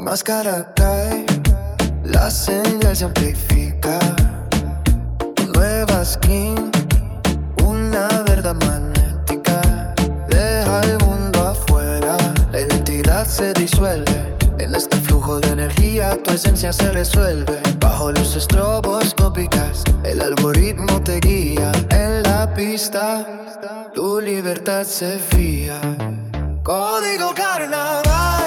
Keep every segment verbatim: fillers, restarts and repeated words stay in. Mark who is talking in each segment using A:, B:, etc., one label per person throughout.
A: máscara cae, la señal se amplifica. Nueva skin, una verdad magnética. Deja el mundo afuera, la identidad se disuelve. En este flujo de energía tu esencia se resuelve. Bajo luces estroboscópicas, el algoritmo te guía. En la pista, tu libertad se fía. Código carnaval.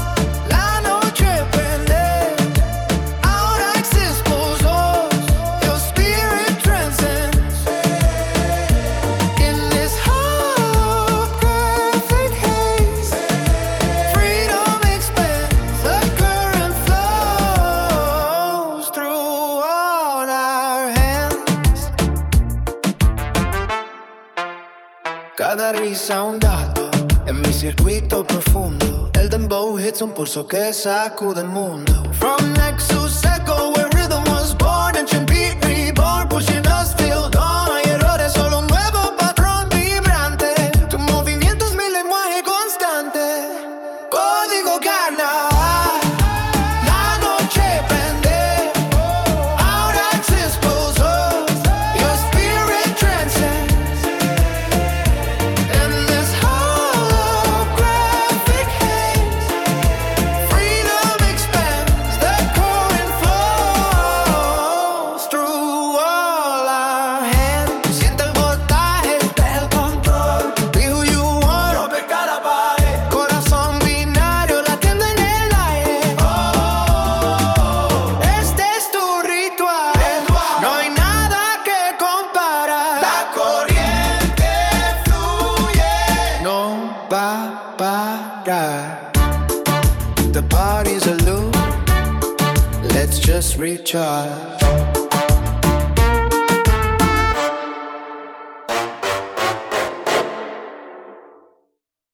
A: Cada risa un dato en mi circuito profundo. El dembow hits un pulso que sacude el mundo. From Nexus Echo, where rhythm was born, and beat reborn, pushing us till dawn. No hay errores, solo un nuevo patrón vibrante. Tu movimiento es mi lenguaje constante. Código carnaval. The party's a loop, let's just recharge.